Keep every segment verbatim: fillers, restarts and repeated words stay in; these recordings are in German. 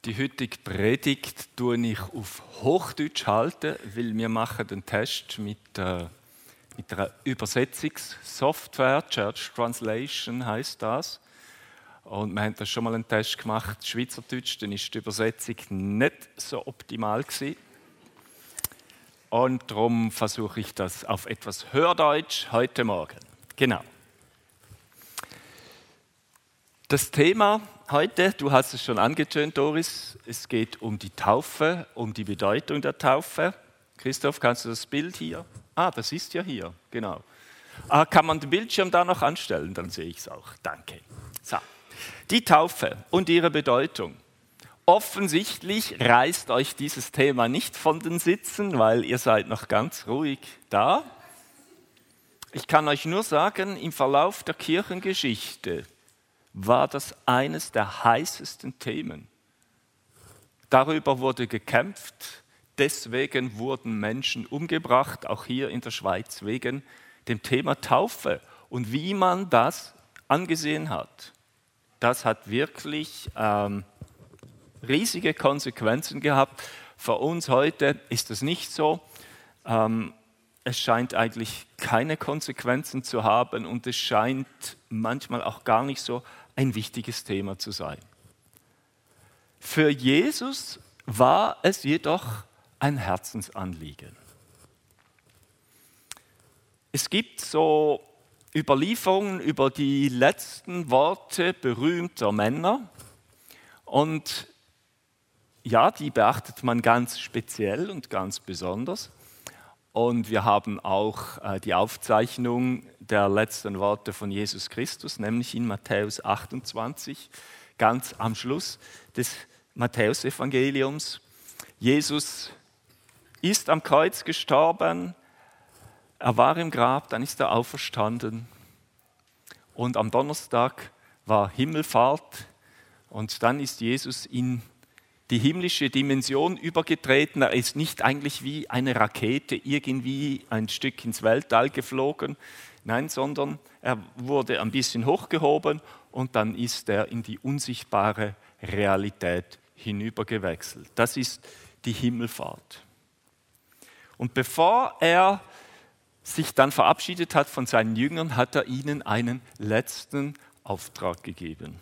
Die heutige Predigt tue ich auf Hochdeutsch halten, weil wir machen den Test mit, äh, mit einer Übersetzungssoftware, Church Translation heißt das. Und wir haben da schon mal einen Test gemacht, Schweizerdeutsch, dann ist die Übersetzung nicht so optimal gewesen. Und darum versuche ich das auf etwas Hördeutsch heute Morgen. Genau. Das Thema heute, du hast es schon angetönt, Doris, es geht um die Taufe, um die Bedeutung der Taufe. Christoph, kannst du das Bild hier? Ah, das ist ja hier, genau. Ah, kann man den Bildschirm da noch anstellen? Dann sehe ich es auch. Danke. So. Die Taufe und ihre Bedeutung. Offensichtlich reißt euch dieses Thema nicht von den Sitzen, weil ihr seid noch ganz ruhig da. Ich kann euch nur sagen, im Verlauf der Kirchengeschichte war das eines der heißesten Themen. Darüber wurde gekämpft, deswegen wurden Menschen umgebracht, auch hier in der Schweiz, wegen dem Thema Taufe und wie man das angesehen hat. Das hat wirklich ähm, riesige Konsequenzen gehabt. Für uns heute ist das nicht so. Ähm, es scheint eigentlich keine Konsequenzen zu haben und es scheint manchmal auch gar nicht so ein wichtiges Thema zu sein. Für Jesus war es jedoch ein Herzensanliegen. Es gibt so Überlieferungen über die letzten Worte berühmter Männer und ja, die beachtet man ganz speziell und ganz besonders. Und wir haben auch äh, die Aufzeichnung der letzten Worte von Jesus Christus, nämlich in Matthäus achtundzwanzig, ganz am Schluss des Matthäusevangeliums. Jesus ist am Kreuz gestorben, er war im Grab, dann ist er auferstanden. Und am Donnerstag war Himmelfahrt und dann ist Jesus in die himmlische Dimension übergetreten. Er ist nicht eigentlich wie eine Rakete irgendwie ein Stück ins Weltall geflogen, nein, sondern er wurde ein bisschen hochgehoben und dann ist er in die unsichtbare Realität hinübergewechselt. Das ist die Himmelfahrt. Und bevor er sich dann verabschiedet hat von seinen Jüngern, hat er ihnen einen letzten Auftrag gegeben.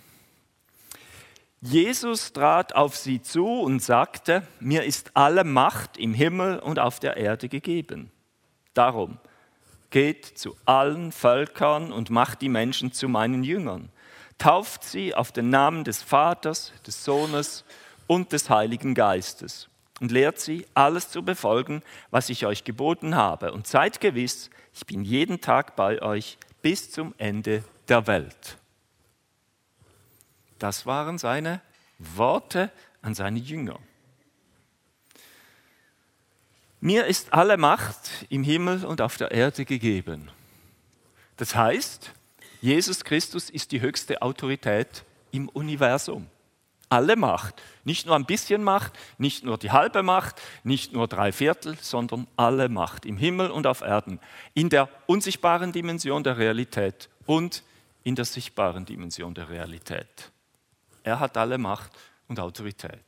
Jesus trat auf sie zu und sagte, mir ist alle Macht im Himmel und auf der Erde gegeben. Darum geht zu allen Völkern und macht die Menschen zu meinen Jüngern. Tauft sie auf den Namen des Vaters, des Sohnes und des Heiligen Geistes und lehrt sie, alles zu befolgen, was ich euch geboten habe. Und seid gewiss, ich bin jeden Tag bei euch bis zum Ende der Welt. Das waren seine Worte an seine Jünger. Mir ist alle Macht im Himmel und auf der Erde gegeben. Das heißt, Jesus Christus ist die höchste Autorität im Universum. Alle Macht, nicht nur ein bisschen Macht, nicht nur die halbe Macht, nicht nur drei Viertel, sondern alle Macht im Himmel und auf Erden, in der unsichtbaren Dimension der Realität und in der sichtbaren Dimension der Realität. Er hat alle Macht und Autorität.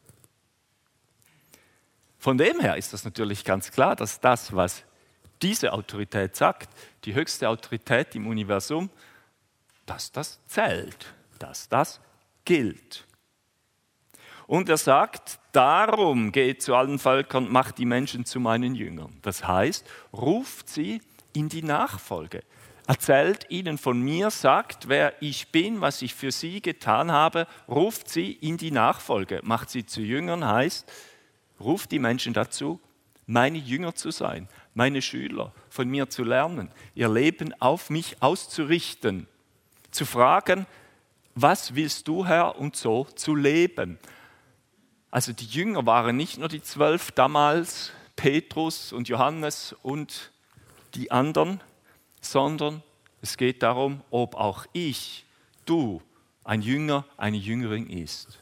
Von dem her ist das natürlich ganz klar, dass das, was diese Autorität sagt, die höchste Autorität im Universum, dass das zählt, dass das gilt. Und er sagt, darum geht zu allen Völkern und macht die Menschen zu meinen Jüngern. Das heißt, ruft sie in die Nachfolge. Erzählt ihnen von mir, sagt, wer ich bin, was ich für sie getan habe, ruft sie in die Nachfolge, macht sie zu Jüngern, heißt, ruft die Menschen dazu, meine Jünger zu sein, meine Schüler, von mir zu lernen, ihr Leben auf mich auszurichten, zu fragen, was willst du, Herr, und so zu leben. Also die Jünger waren nicht nur die zwölf damals, Petrus und Johannes und die anderen, sondern es geht darum, ob auch ich, du, ein Jünger, eine Jüngerin ist.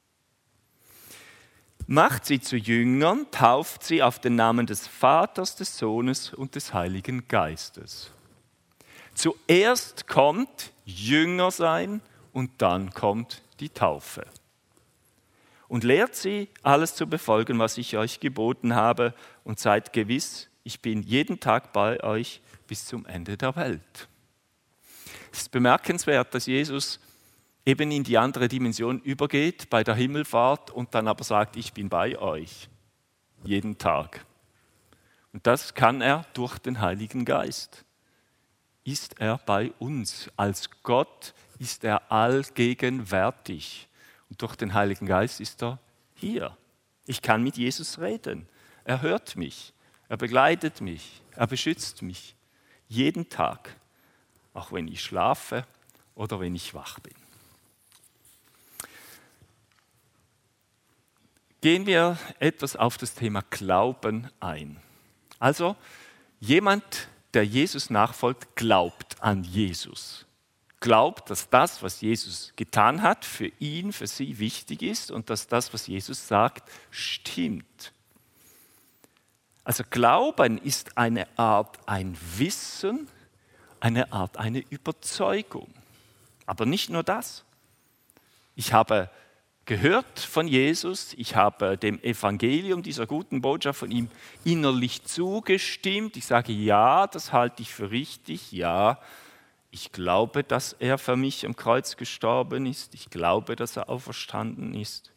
Macht sie zu Jüngern, tauft sie auf den Namen des Vaters, des Sohnes und des Heiligen Geistes. Zuerst kommt Jünger sein und dann kommt die Taufe. und lehrt sie, alles zu befolgen, was ich euch geboten habe, und seid gewiss, ich bin jeden Tag bei euch bis zum Ende der Welt. Es ist bemerkenswert, dass Jesus eben in die andere Dimension übergeht bei der Himmelfahrt und dann aber sagt, ich bin bei euch jeden Tag. Und das kann er durch den Heiligen Geist. Ist er bei uns. Als Gott ist er allgegenwärtig. Und durch den Heiligen Geist ist er hier. Ich kann mit Jesus reden. Er hört mich. Er begleitet mich. Er beschützt mich. Jeden Tag. Auch wenn ich schlafe oder wenn ich wach bin. Gehen wir etwas auf das Thema Glauben ein. Also, jemand, der Jesus nachfolgt, glaubt an Jesus. Glaubt, dass das, was Jesus getan hat, für ihn, für sie wichtig ist und dass das, was Jesus sagt, stimmt. Also Glauben ist eine Art ein Wissen, eine Art eine Überzeugung. Aber nicht nur das. Ich habe gehört von Jesus, ich habe dem Evangelium, dieser guten Botschaft von ihm innerlich zugestimmt. Ich sage, ja, das halte ich für richtig, ja, ich glaube, dass er für mich am Kreuz gestorben ist, ich glaube, dass er auferstanden ist.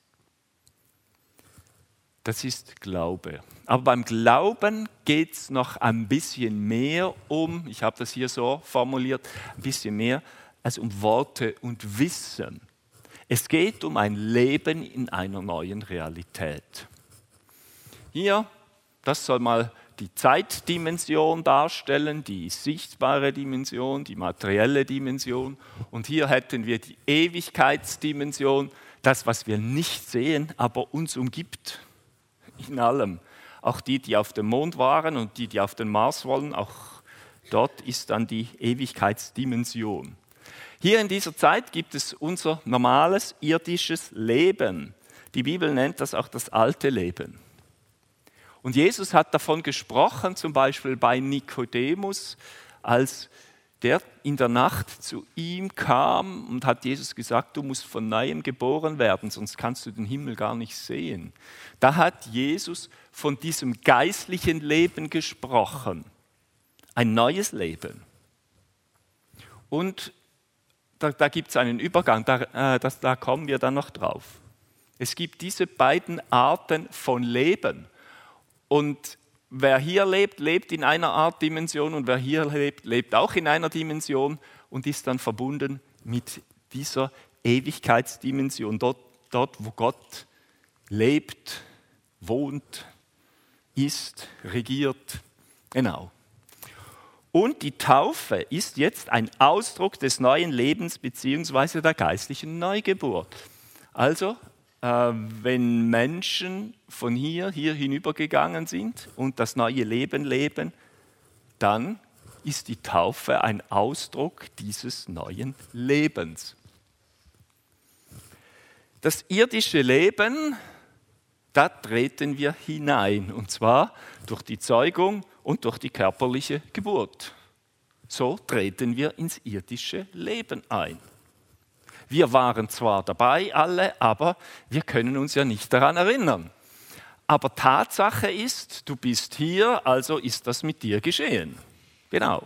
Das ist Glaube. Aber beim Glauben geht es noch ein bisschen mehr um, ich habe das hier so formuliert, ein bisschen mehr als um Worte und Wissen. Es geht um ein Leben in einer neuen Realität. Hier, das soll mal die Zeitdimension darstellen, die sichtbare Dimension, die materielle Dimension. Und hier hätten wir die Ewigkeitsdimension, das, was wir nicht sehen, aber uns umgibt in allem. Auch die, die auf dem Mond waren und die, die auf den Mars wollen, auch dort ist dann die Ewigkeitsdimension. Hier in dieser Zeit gibt es unser normales irdisches Leben. Die Bibel nennt das auch das alte Leben. Und Jesus hat davon gesprochen, zum Beispiel bei Nikodemus, als der in der Nacht zu ihm kam und hat Jesus gesagt, du musst von neuem geboren werden, sonst kannst du den Himmel gar nicht sehen. Da hat Jesus von diesem geistlichen Leben gesprochen. Ein neues Leben. Und Da, da gibt es einen Übergang, da, äh, das, da kommen wir dann noch drauf. Es gibt diese beiden Arten von Leben. Und wer hier lebt, lebt in einer Art Dimension und wer hier lebt, lebt auch in einer Dimension und ist dann verbunden mit dieser Ewigkeitsdimension, dort, dort wo Gott lebt, wohnt, ist, regiert. Genau. Und die Taufe ist jetzt ein Ausdruck des neuen Lebens bzw. der geistlichen Neugeburt. Also, äh, wenn Menschen von hier, hier hinübergegangen sind und das neue Leben leben, dann ist die Taufe ein Ausdruck dieses neuen Lebens. Das irdische Leben, da treten wir hinein, und zwar durch die Zeugung und durch die körperliche Geburt. So treten wir ins irdische Leben ein. Wir waren zwar dabei alle, aber wir können uns ja nicht daran erinnern. Aber Tatsache ist, du bist hier, also ist das mit dir geschehen. Genau.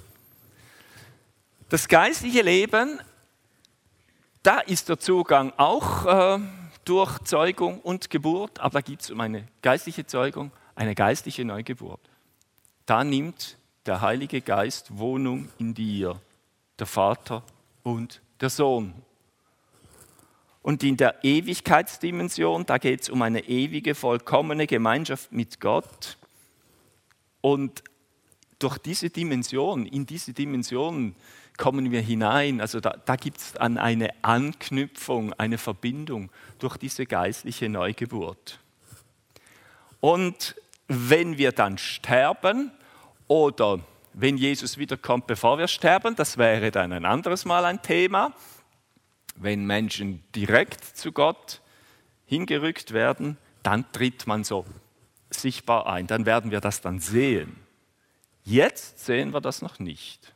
Das geistliche Leben, da ist der Zugang auch äh, durch Zeugung und Geburt, aber da gibt es um eine geistliche Zeugung, eine geistliche Neugeburt. Da nimmt der Heilige Geist Wohnung in dir, der Vater und der Sohn. Und in der Ewigkeitsdimension, da geht es um eine ewige, vollkommene Gemeinschaft mit Gott. Und durch diese Dimension, in diese Dimension kommen wir hinein. Also da, da gibt es dann eine Anknüpfung, eine Verbindung durch diese geistliche Neugeburt. Und wenn wir dann sterben oder wenn Jesus wiederkommt, bevor wir sterben, das wäre dann ein anderes Mal ein Thema, wenn Menschen direkt zu Gott hingerückt werden, dann tritt man so sichtbar ein, dann werden wir das dann sehen. Jetzt sehen wir das noch nicht.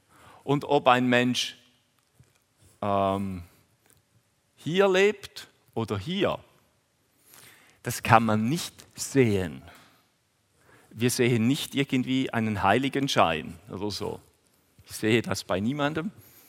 Und ob ein Mensch ähm, hier lebt oder hier, das kann man nicht sehen. Wir sehen nicht irgendwie einen Heiligenschein oder so. Ich sehe das bei niemandem.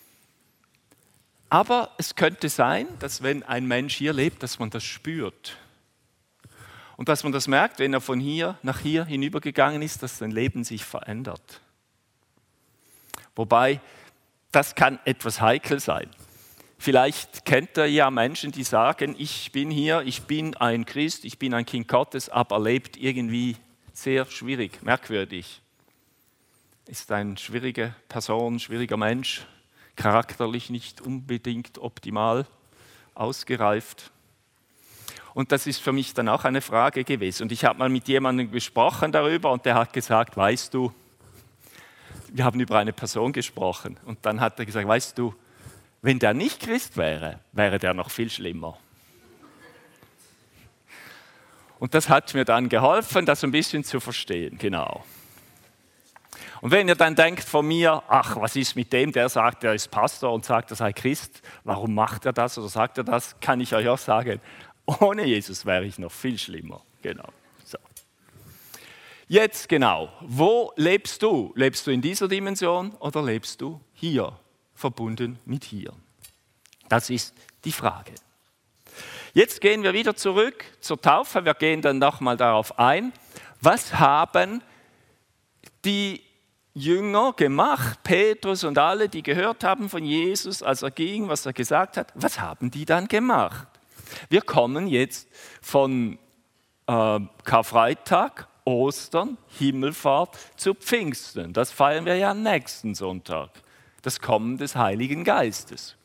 Aber es könnte sein, dass wenn ein Mensch hier lebt, dass man das spürt. Und dass man das merkt, wenn er von hier nach hier hinübergegangen ist, dass sein Leben sich verändert. Wobei, das kann etwas heikel sein. Vielleicht kennt ihr ja Menschen, die sagen, ich bin hier, ich bin ein Christ, ich bin ein Kind Gottes, aber lebt irgendwie sehr schwierig, merkwürdig. Ist eine schwierige Person, schwieriger Mensch, charakterlich nicht unbedingt optimal ausgereift. Und das ist für mich dann auch eine Frage gewesen. Und ich habe mal mit jemandem gesprochen darüber und der hat gesagt, weißt du, wir haben über eine Person gesprochen. Und dann hat er gesagt, weißt du, wenn der nicht Christ wäre, wäre der noch viel schlimmer. Und das hat mir dann geholfen, das ein bisschen zu verstehen, genau. Und wenn ihr dann denkt von mir, ach, was ist mit dem, der sagt, er ist Pastor und sagt, er sei Christ, warum macht er das oder sagt er das, kann ich euch auch sagen, ohne Jesus wäre ich noch viel schlimmer. Genau. So. Jetzt genau, wo lebst du? Lebst du in dieser Dimension oder lebst du hier, verbunden mit hier? Das ist die Frage. Jetzt gehen wir wieder zurück zur Taufe. Wir gehen dann nochmal darauf ein. Was haben die Jünger gemacht, Petrus und alle, die gehört haben von Jesus, als er ging, was er gesagt hat? Was haben die dann gemacht? Wir kommen jetzt von äh, Karfreitag, Ostern, Himmelfahrt zu Pfingsten. Das feiern wir ja nächsten Sonntag. Das Kommen des Heiligen Geistes.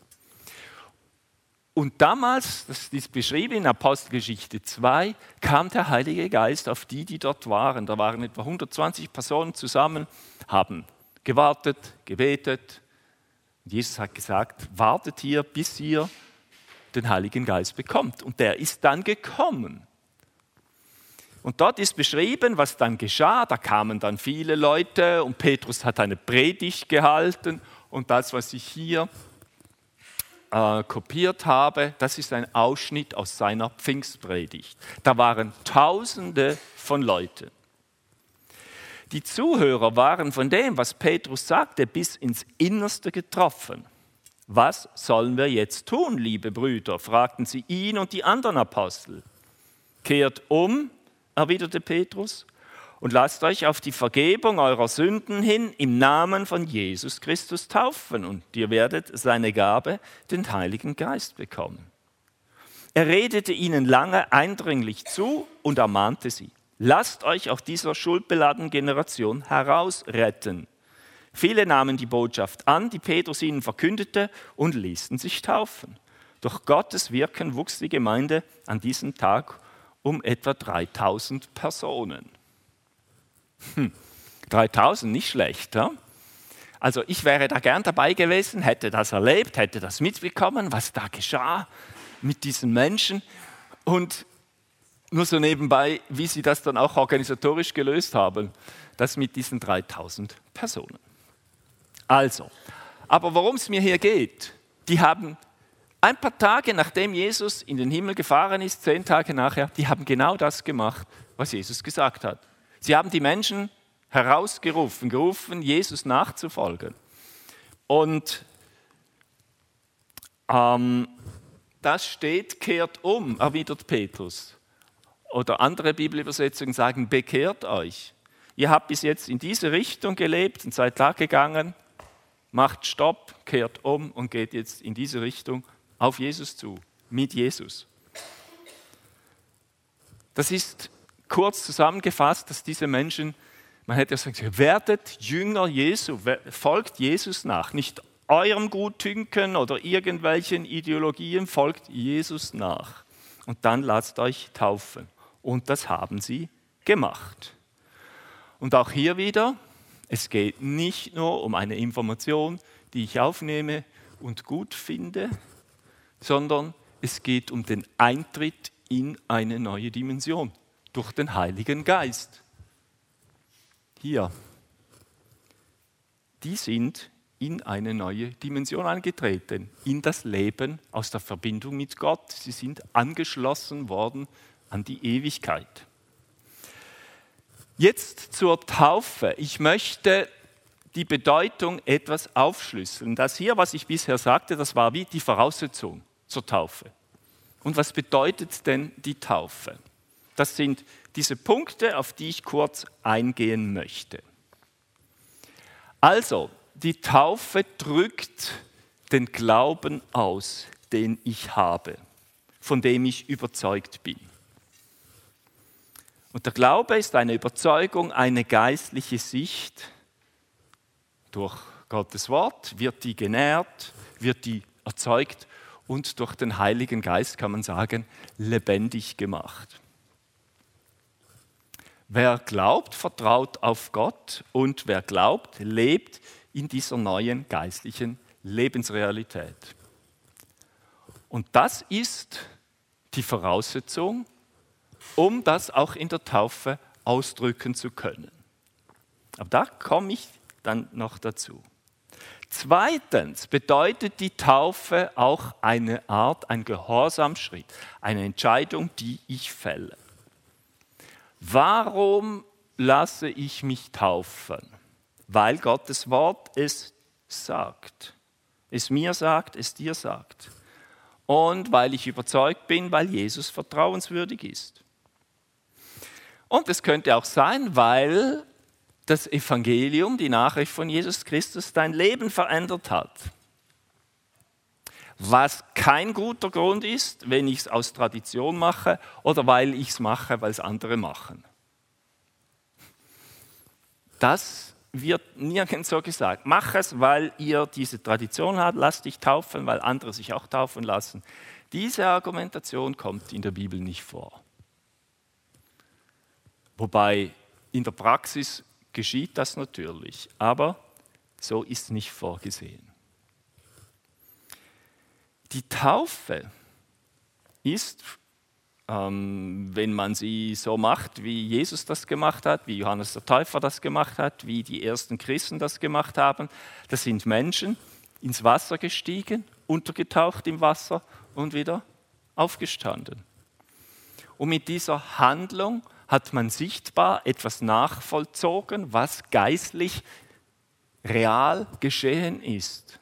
Und damals, das ist beschrieben in Apostelgeschichte zwei, kam der Heilige Geist auf die, die dort waren. Da waren etwa hundertzwanzig Personen zusammen, haben gewartet, gebetet. Und Jesus hat gesagt, wartet hier, bis ihr den Heiligen Geist bekommt. Und der ist dann gekommen. Und dort ist beschrieben, was dann geschah. Da kamen dann viele Leute und Petrus hat eine Predigt gehalten. Und das, was ich hier äh, kopiert habe, das ist ein Ausschnitt aus seiner Pfingstpredigt. Da waren Tausende von Leuten. Die Zuhörer waren von dem, was Petrus sagte, bis ins Innerste getroffen. Was sollen wir jetzt tun, liebe Brüder? Fragten sie ihn und die anderen Apostel. Kehrt um, erwiderte Petrus, und lasst euch auf die Vergebung eurer Sünden hin im Namen von Jesus Christus taufen, und ihr werdet seine Gabe, den Heiligen Geist, bekommen. Er redete ihnen lange eindringlich zu und ermahnte sie. Lasst euch aus dieser schuldbeladenen Generation herausretten. Viele nahmen die Botschaft an, die Petrus ihnen verkündete, und ließen sich taufen. Durch Gottes Wirken wuchs die Gemeinde an diesem Tag um etwa dreitausend Personen. Hm, dreitausend, nicht schlecht. Ja? Also ich wäre da gern dabei gewesen, hätte das erlebt, hätte das mitbekommen, was da geschah mit diesen Menschen. Und nur so nebenbei, wie sie das dann auch organisatorisch gelöst haben, das mit diesen dreitausend Personen. Also, aber worum es mir hier geht, die haben ein paar Tage, nachdem Jesus in den Himmel gefahren ist, zehn Tage nachher, die haben genau das gemacht, was Jesus gesagt hat. Sie haben die Menschen herausgerufen, gerufen, Jesus nachzufolgen. Und ähm, das steht, kehrt um, erwidert Petrus. Oder andere Bibelübersetzungen sagen, bekehrt euch. Ihr habt bis jetzt in diese Richtung gelebt und seid da gegangen, macht Stopp, kehrt um und geht jetzt in diese Richtung auf Jesus zu, mit Jesus. Das ist kurz zusammengefasst, dass diese Menschen, man hätte ja sagen können, werdet Jünger Jesu, folgt Jesus nach. Nicht eurem Gutdünken oder irgendwelchen Ideologien, folgt Jesus nach. Und dann lasst euch taufen. Und das haben sie gemacht. Und auch hier wieder, es geht nicht nur um eine Information, die ich aufnehme und gut finde, sondern es geht um den Eintritt in eine neue Dimension durch den Heiligen Geist. Hier, die sind in eine neue Dimension eingetreten, in das Leben aus der Verbindung mit Gott. Sie sind angeschlossen worden an die Ewigkeit. Jetzt zur Taufe. Ich möchte die Bedeutung etwas aufschlüsseln. Das hier, was ich bisher sagte, das war wie die Voraussetzung zur Taufe. Und was bedeutet denn die Taufe? Das sind diese Punkte, auf die ich kurz eingehen möchte. Also, die Taufe drückt den Glauben aus, den ich habe, von dem ich überzeugt bin. Und der Glaube ist eine Überzeugung, eine geistliche Sicht. Durch Gottes Wort wird die genährt, wird die erzeugt und durch den Heiligen Geist, kann man sagen, lebendig gemacht. Wer glaubt, vertraut auf Gott und wer glaubt, lebt in dieser neuen geistlichen Lebensrealität. Und das ist die Voraussetzung, um das auch in der Taufe ausdrücken zu können. Aber da komme ich dann noch dazu. Zweitens bedeutet die Taufe auch eine Art, ein Gehorsamschritt, eine Entscheidung, die ich fälle. Warum lasse ich mich taufen? Weil Gottes Wort es sagt. Es mir sagt, es dir sagt. Und weil ich überzeugt bin, weil Jesus vertrauenswürdig ist. Und es könnte auch sein, weil das Evangelium, die Nachricht von Jesus Christus, dein Leben verändert hat. Was kein guter Grund ist, wenn ich es aus Tradition mache oder weil ich es mache, weil es andere machen. Das wird nirgends so gesagt. Mach es, weil ihr diese Tradition habt, lasst dich taufen, weil andere sich auch taufen lassen. Diese Argumentation kommt in der Bibel nicht vor. Wobei in der Praxis geschieht das natürlich, aber so ist nicht vorgesehen. Die Taufe ist, ähm, wenn man sie so macht, wie Jesus das gemacht hat, wie Johannes der Täufer das gemacht hat, wie die ersten Christen das gemacht haben, das sind Menschen ins Wasser gestiegen, untergetaucht im Wasser und wieder aufgestanden. Und mit dieser Handlung hat man sichtbar etwas nachvollzogen, was geistlich real geschehen ist.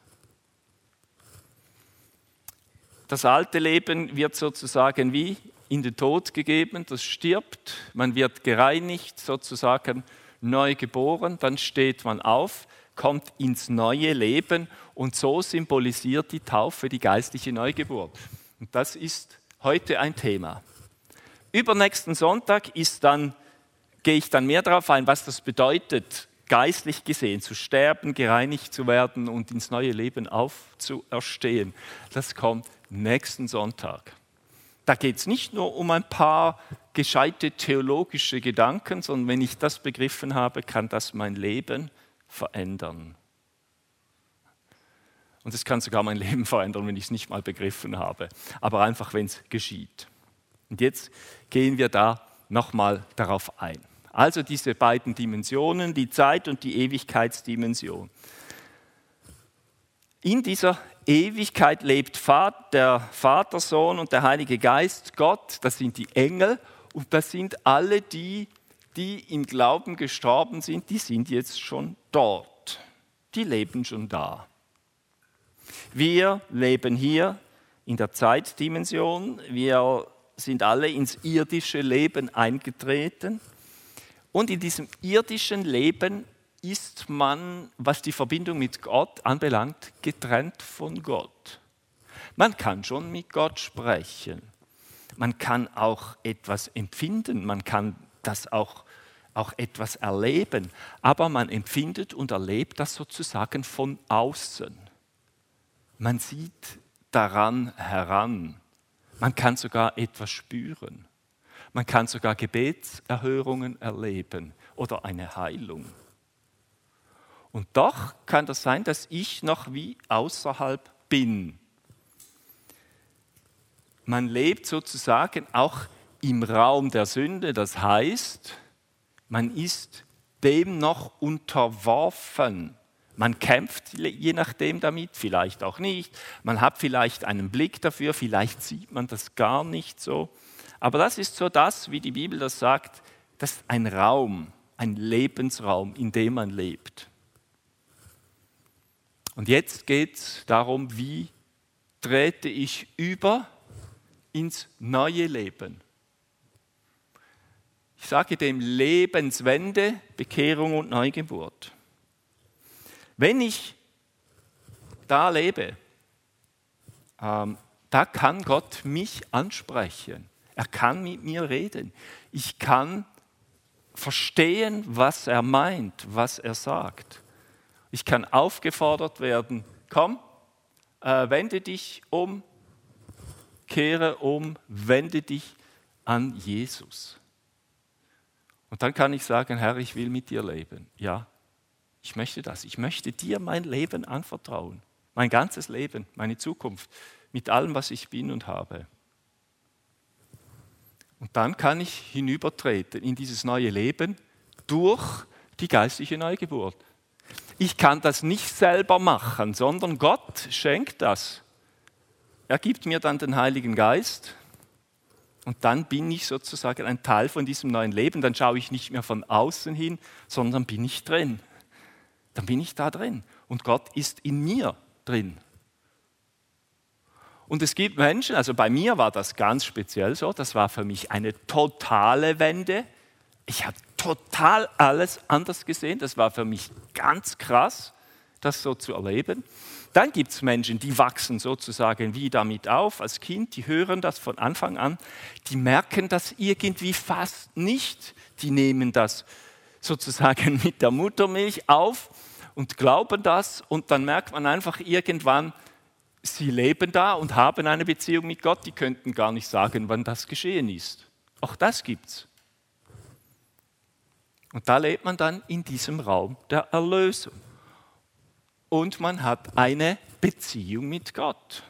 Das alte Leben wird sozusagen wie in den Tod gegeben, das stirbt, man wird gereinigt, sozusagen neu geboren, dann steht man auf, kommt ins neue Leben und so symbolisiert die Taufe die geistliche Neugeburt. Und das ist heute ein Thema. Übernächsten Sonntag ist dann, gehe ich dann mehr darauf ein, was das bedeutet, geistlich gesehen, zu sterben, gereinigt zu werden und ins neue Leben aufzuerstehen. Das kommt nächsten Sonntag. Da geht es nicht nur um ein paar gescheite theologische Gedanken, sondern wenn ich das begriffen habe, kann das mein Leben verändern. Und es kann sogar mein Leben verändern, wenn ich es nicht mal begriffen habe, aber einfach, wenn es geschieht. Und jetzt gehen wir da nochmal darauf ein. Also diese beiden Dimensionen, die Zeit- und die Ewigkeitsdimension. In dieser Ewigkeit lebt der Vater, Sohn und der Heilige Geist, Gott, das sind die Engel und das sind alle die, die im Glauben gestorben sind, die sind jetzt schon dort. Die leben schon da. Wir leben hier in der Zeitdimension, wir sind alle ins irdische Leben eingetreten. Und in diesem irdischen Leben ist man, was die Verbindung mit Gott anbelangt, getrennt von Gott. Man kann schon mit Gott sprechen. Man kann auch etwas empfinden, man kann das auch, auch etwas erleben. Aber man empfindet und erlebt das sozusagen von außen. Man sieht daran heran. Man kann sogar etwas spüren. Man kann sogar Gebetserhörungen erleben oder eine Heilung. Und doch kann das sein, dass ich noch wie außerhalb bin. Man lebt sozusagen auch im Raum der Sünde, das heißt, man ist dem noch unterworfen. Man kämpft je nachdem damit, vielleicht auch nicht. Man hat vielleicht einen Blick dafür, vielleicht sieht man das gar nicht so. Aber das ist so das, wie die Bibel das sagt, das ist ein Raum, ein Lebensraum, in dem man lebt. Und jetzt geht es darum, wie trete ich über ins neue Leben. Ich sage dem Lebenswende, Bekehrung und Neugeburt. Wenn ich da lebe, ähm, da kann Gott mich ansprechen. Er kann mit mir reden. Ich kann verstehen, was er meint, was er sagt. Ich kann aufgefordert werden, komm, äh, wende dich um, kehre um, wende dich an Jesus. Und dann kann ich sagen, Herr, ich will mit dir leben. Ja, ich möchte das. Ich möchte dir mein Leben anvertrauen. Mein ganzes Leben, meine Zukunft, mit allem, was ich bin und habe. Und dann kann ich hinübertreten in dieses neue Leben durch die geistliche Neugeburt. Ich kann das nicht selber machen, sondern Gott schenkt das. Er gibt mir dann den Heiligen Geist und dann bin ich sozusagen ein Teil von diesem neuen Leben. Dann schaue ich nicht mehr von außen hin, sondern bin ich drin. Dann bin ich da drin und Gott ist in mir drin. Und es gibt Menschen, also bei mir war das ganz speziell so, das war für mich eine totale Wende. Ich habe total alles anders gesehen, das war für mich ganz krass, das so zu erleben. Dann gibt es Menschen, die wachsen sozusagen wie damit auf als Kind, die hören das von Anfang an, die merken das irgendwie fast nicht, die nehmen das sozusagen mit der Muttermilch auf und glauben das und dann merkt man einfach irgendwann, sie leben da und haben eine Beziehung mit Gott, die könnten gar nicht sagen, wann das geschehen ist. Auch das gibt's. Und da lebt man dann in diesem Raum der Erlösung. Und man hat eine Beziehung mit Gott.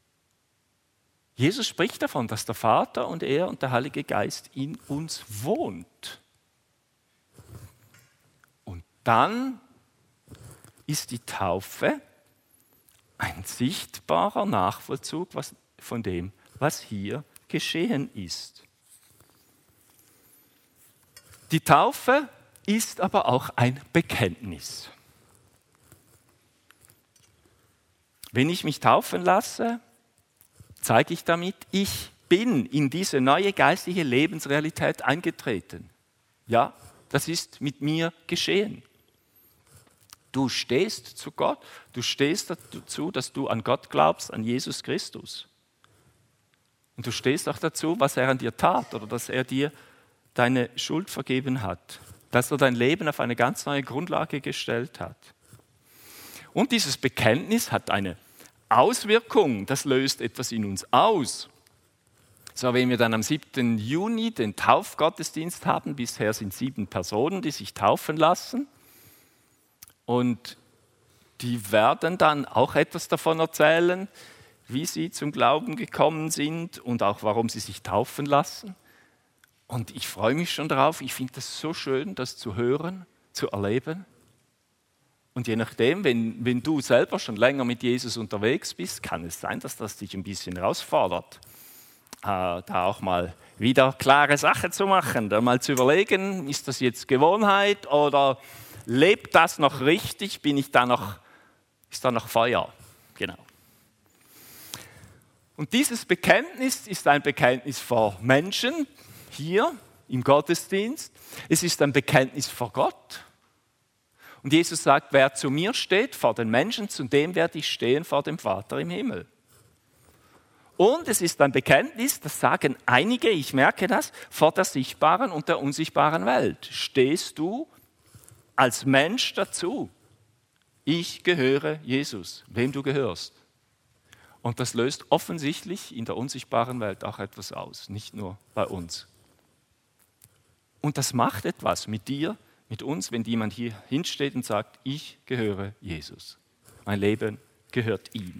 Jesus spricht davon, dass der Vater und er und der Heilige Geist in uns wohnt. Und dann ist die Taufe ein sichtbarer Nachvollzug von dem, was hier geschehen ist. Die Taufe ist aber auch ein Bekenntnis. Wenn ich mich taufen lasse, zeige ich damit, ich bin in diese neue geistliche Lebensrealität eingetreten. Ja, das ist mit mir geschehen. Du stehst zu Gott, du stehst dazu, dass du an Gott glaubst, an Jesus Christus. Und du stehst auch dazu, was er an dir tat oder dass er dir deine Schuld vergeben hat, dass er dein Leben auf eine ganz neue Grundlage gestellt hat. Und dieses Bekenntnis hat eine Auswirkung, das löst etwas in uns aus. So, wenn wir dann am siebten Juni den Taufgottesdienst haben, bisher sind sieben Personen, die sich taufen lassen. Und die werden dann auch etwas davon erzählen, wie sie zum Glauben gekommen sind und auch warum sie sich taufen lassen. Und ich freue mich schon darauf, ich finde das so schön, das zu hören, zu erleben. Und je nachdem, wenn, wenn du selber schon länger mit Jesus unterwegs bist, kann es sein, dass das dich ein bisschen herausfordert, äh, da auch mal wieder klare Sache zu machen, da mal zu überlegen, ist das jetzt Gewohnheit oder lebt das noch richtig, bin ich da noch, ist da noch Feuer? Genau. Und dieses Bekenntnis ist ein Bekenntnis vor Menschen, hier im Gottesdienst. Es ist ein Bekenntnis vor Gott. Und Jesus sagt, wer zu mir steht, vor den Menschen, zu dem werde ich stehen vor dem Vater im Himmel. Und es ist ein Bekenntnis, das sagen einige, ich merke das, vor der sichtbaren und der unsichtbaren Welt. Stehst du als Mensch dazu? Ich gehöre Jesus, wem du gehörst. Und das löst offensichtlich in der unsichtbaren Welt auch etwas aus, nicht nur bei uns. Und das macht etwas mit dir, mit uns, wenn jemand hier hinsteht und sagt, ich gehöre Jesus. Mein Leben gehört ihm.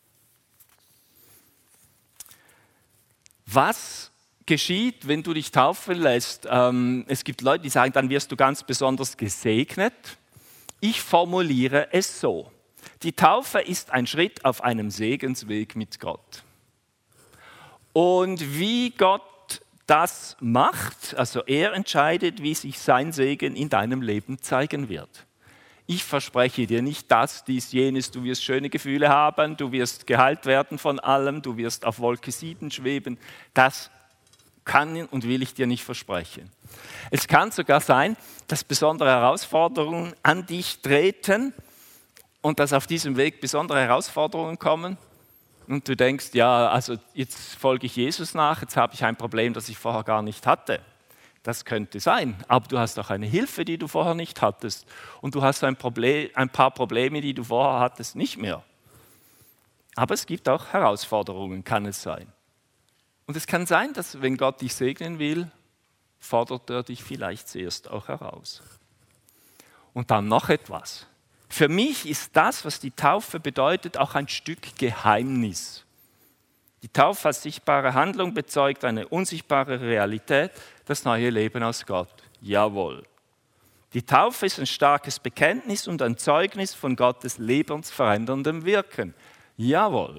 Was geschieht, wenn du dich taufen lässt? Ähm, es gibt Leute, die sagen, dann wirst du ganz besonders gesegnet. Ich formuliere es so. Die Taufe ist ein Schritt auf einem Segensweg mit Gott. Und wie Gott das macht, also er entscheidet, wie sich sein Segen in deinem Leben zeigen wird. Ich verspreche dir nicht das, dies, jenes, du wirst schöne Gefühle haben, du wirst geheilt werden von allem, du wirst auf Wolke sieben schweben. Das kann und will ich dir nicht versprechen. Es kann sogar sein, dass besondere Herausforderungen an dich treten und dass auf diesem Weg besondere Herausforderungen kommen und du denkst, ja, also jetzt folge ich Jesus nach, jetzt habe ich ein Problem, das ich vorher gar nicht hatte. Das könnte sein, aber du hast auch eine Hilfe, die du vorher nicht hattest und du hast ein, Problem, ein paar Probleme, die du vorher hattest, nicht mehr. Aber es gibt auch Herausforderungen, kann es sein. Und es kann sein, dass wenn Gott dich segnen will, fordert er dich vielleicht zuerst auch heraus. Und dann noch etwas. Für mich ist das, was die Taufe bedeutet, auch ein Stück Geheimnis. Die Taufe als sichtbare Handlung bezeugt eine unsichtbare Realität, das neue Leben aus Gott. Jawohl. Die Taufe ist ein starkes Bekenntnis und ein Zeugnis von Gottes lebensveränderndem Wirken. Jawohl.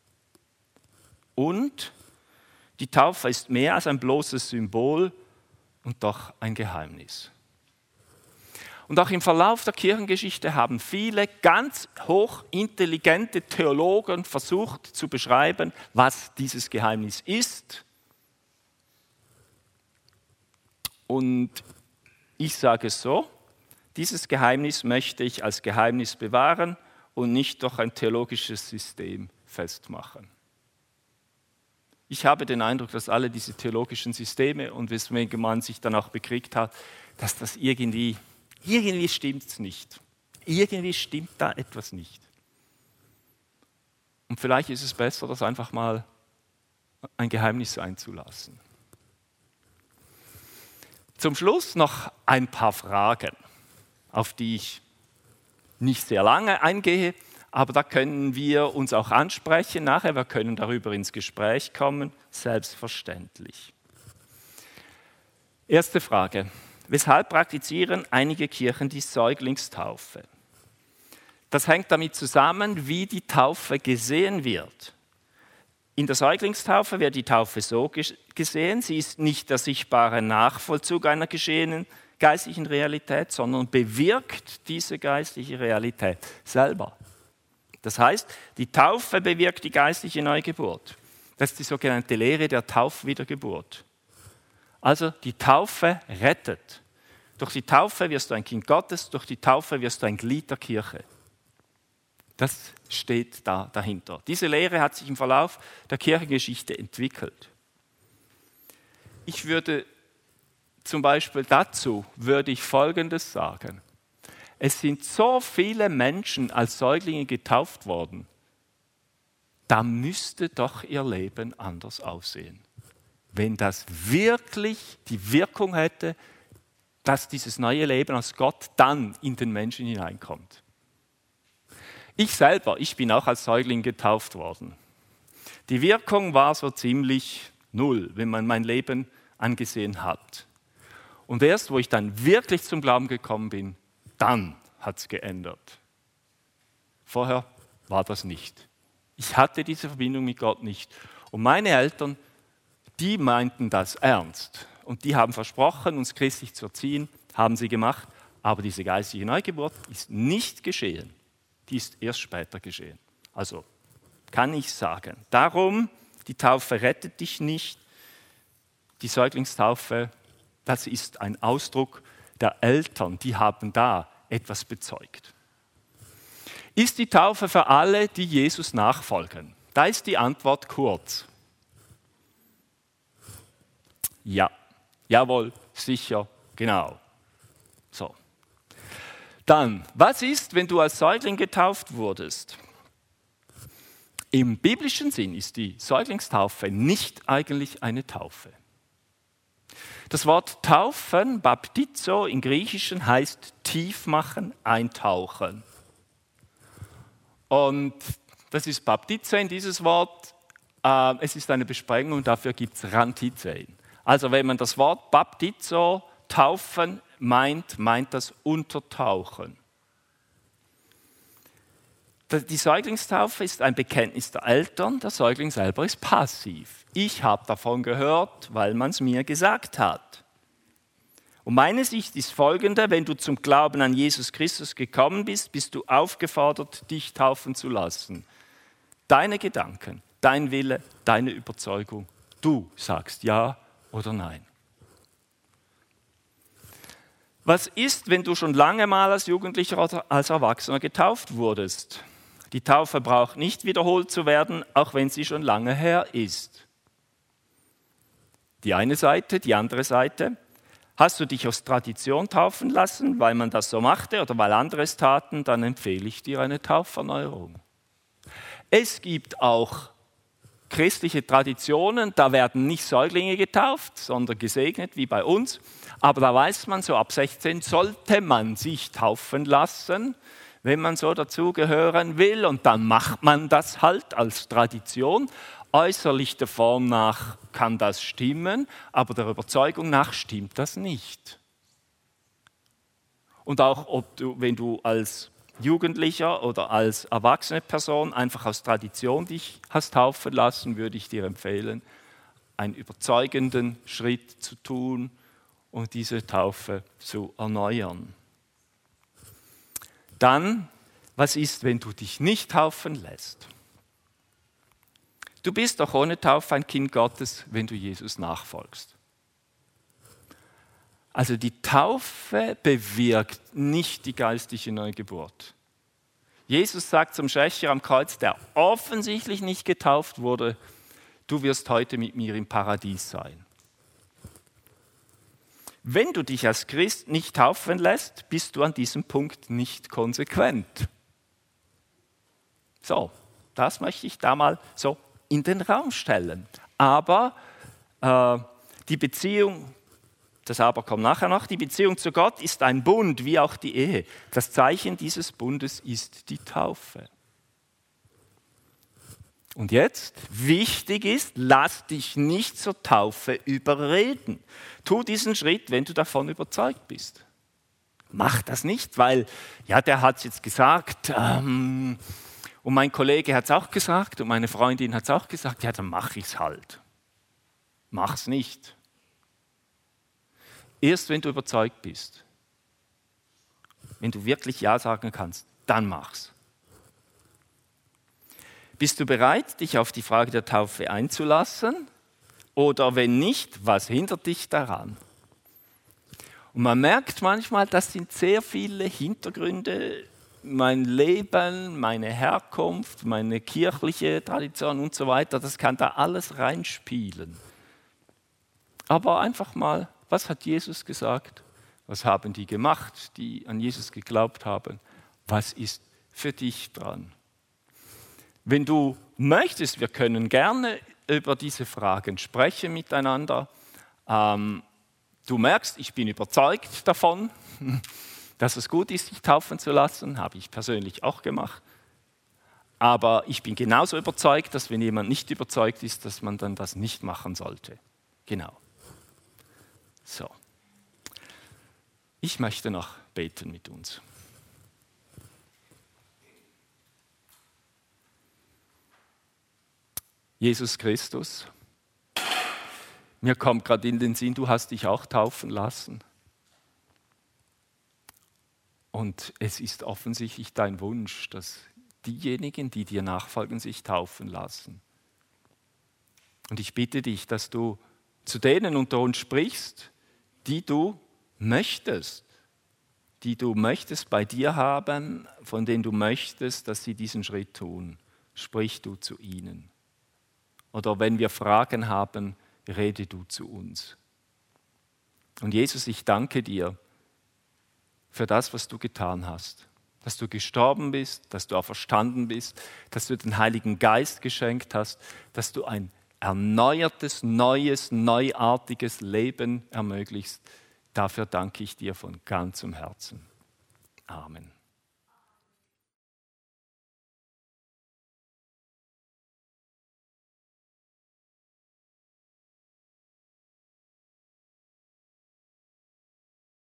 Und die Taufe ist mehr als ein bloßes Symbol und doch ein Geheimnis. Und auch im Verlauf der Kirchengeschichte haben viele ganz hochintelligente Theologen versucht zu beschreiben, was dieses Geheimnis ist. Und ich sage es so, dieses Geheimnis möchte ich als Geheimnis bewahren und nicht durch ein theologisches System festmachen. Ich habe den Eindruck, dass alle diese theologischen Systeme und weswegen man sich dann auch bekriegt hat, dass das irgendwie, irgendwie stimmt es nicht. Irgendwie stimmt da etwas nicht. Und vielleicht ist es besser, das einfach mal ein Geheimnis sein zu lassen. Zum Schluss noch ein paar Fragen, auf die ich nicht sehr lange eingehe, aber da können wir uns auch ansprechen nachher, wir können darüber ins Gespräch kommen, selbstverständlich. Erste Frage. Weshalb praktizieren einige Kirchen die Säuglingstaufe? Das hängt damit zusammen, wie die Taufe gesehen wird. In der Säuglingstaufe wird die Taufe so gesehen, sie ist nicht der sichtbare Nachvollzug einer geschehenen geistlichen Realität, sondern bewirkt diese geistliche Realität selber. Das heißt, die Taufe bewirkt die geistliche Neugeburt. Das ist die sogenannte Lehre der Taufwiedergeburt. Also die Taufe rettet. Durch die Taufe wirst du ein Kind Gottes, durch die Taufe wirst du ein Glied der Kirche. Das steht da dahinter. Diese Lehre hat sich im Verlauf der Kirchengeschichte entwickelt. Ich würde zum Beispiel dazu würde ich Folgendes sagen. Es sind so viele Menschen als Säuglinge getauft worden, da müsste doch ihr Leben anders aussehen. Wenn das wirklich die Wirkung hätte, dass dieses neue Leben aus Gott dann in den Menschen hineinkommt. Ich selber, ich bin auch als Säugling getauft worden. Die Wirkung war so ziemlich null, wenn man mein Leben angesehen hat. Und erst, wo ich dann wirklich zum Glauben gekommen bin, dann hat es geändert. Vorher war das nicht. Ich hatte diese Verbindung mit Gott nicht. Und meine Eltern, die meinten das ernst. Und die haben versprochen, uns christlich zu erziehen, haben sie gemacht. Aber diese geistliche Neugeburt ist nicht geschehen. Die ist erst später geschehen. Also kann ich sagen. Darum, die Taufe rettet dich nicht. Die Säuglingstaufe, das ist ein Ausdruck der Eltern, die haben da etwas bezeugt. Ist die Taufe für alle, die Jesus nachfolgen? Da ist die Antwort kurz. Ja, jawohl, sicher, genau. So. Dann, was ist, wenn du als Säugling getauft wurdest? Im biblischen Sinn ist die Säuglingstaufe nicht eigentlich eine Taufe. Das Wort taufen, baptizo im Griechischen, heißt tief machen, eintauchen. Und das ist baptizo in dieses Wort. Äh, es ist eine Besprengung und dafür gibt es rantizein. Also wenn man das Wort baptizo, taufen, meint, meint das untertauchen. Die Säuglingstaufe ist ein Bekenntnis der Eltern, der Säugling selber ist passiv. Ich habe davon gehört, weil man es mir gesagt hat. Und meine Sicht ist folgende: Wenn du zum Glauben an Jesus Christus gekommen bist, bist du aufgefordert, dich taufen zu lassen. Deine Gedanken, dein Wille, deine Überzeugung. Du sagst ja oder nein. Was ist, wenn du schon lange mal als Jugendlicher oder als Erwachsener getauft wurdest? Die Taufe braucht nicht wiederholt zu werden, auch wenn sie schon lange her ist. Die eine Seite, die andere Seite. Hast du dich aus Tradition taufen lassen, weil man das so machte oder weil andere es taten, dann empfehle ich dir eine Tauferneuerung. Es gibt auch christliche Traditionen, da werden nicht Säuglinge getauft, sondern gesegnet, wie bei uns. Aber da weiß man, so ab sechzehn sollte man sich taufen lassen, wenn man so dazugehören will. Und dann macht man das halt als Tradition. Äußerlich der Form nach kann das stimmen, aber der Überzeugung nach stimmt das nicht. Und auch ob du, wenn du als Jugendlicher oder als erwachsene Person einfach aus Tradition dich hast taufen lassen, würde ich dir empfehlen, einen überzeugenden Schritt zu tun und diese Taufe zu erneuern. Dann, was ist, wenn du dich nicht taufen lässt? Du bist doch ohne Taufe ein Kind Gottes, wenn du Jesus nachfolgst. Also die Taufe bewirkt nicht die geistliche Neugeburt. Jesus sagt zum Schächer am Kreuz, der offensichtlich nicht getauft wurde, du wirst heute mit mir im Paradies sein. Wenn du dich als Christ nicht taufen lässt, bist du an diesem Punkt nicht konsequent. So, das möchte ich da mal so in den Raum stellen. Aber äh, die Beziehung, das aber kommt nachher noch, die Beziehung zu Gott ist ein Bund, wie auch die Ehe. Das Zeichen dieses Bundes ist die Taufe. Und jetzt, wichtig ist, lass dich nicht zur Taufe überreden. Tu diesen Schritt, wenn du davon überzeugt bist. Mach das nicht, weil, ja, der hat es jetzt gesagt, ähm, und mein Kollege hat es auch gesagt und meine Freundin hat es auch gesagt, ja, dann mach ich es halt. Mach's nicht. Erst wenn du überzeugt bist, wenn du wirklich Ja sagen kannst, dann mach's. Bist du bereit, dich auf die Frage der Taufe einzulassen? Oder wenn nicht, was hindert dich daran? Und man merkt manchmal, das sind sehr viele Hintergründe, mein Leben, meine Herkunft, meine kirchliche Tradition und so weiter, das kann da alles reinspielen. Aber einfach mal, was hat Jesus gesagt? Was haben die gemacht, die an Jesus geglaubt haben? Was ist für dich dran? Wenn du möchtest, wir können gerne über diese Fragen sprechen miteinander. Ähm, du merkst, ich bin überzeugt davon, dass es gut ist, sich taufen zu lassen, habe ich persönlich auch gemacht. Aber ich bin genauso überzeugt, dass wenn jemand nicht überzeugt ist, dass man dann das nicht machen sollte. Genau. So. Ich möchte noch beten mit uns. Jesus Christus, mir kommt gerade in den Sinn, du hast dich auch taufen lassen. Und es ist offensichtlich dein Wunsch, dass diejenigen, die dir nachfolgen, sich taufen lassen. Und ich bitte dich, dass du zu denen unter uns sprichst, die du möchtest, die du möchtest bei dir haben, von denen du möchtest, dass sie diesen Schritt tun. Sprich du zu ihnen. Oder wenn wir Fragen haben, rede du zu uns. Und Jesus, ich danke dir für das, was du getan hast. Dass du gestorben bist, dass du auferstanden bist, dass du den Heiligen Geist geschenkt hast, dass du ein erneuertes, neues, neuartiges Leben ermöglichst. Dafür danke ich dir von ganzem Herzen. Amen.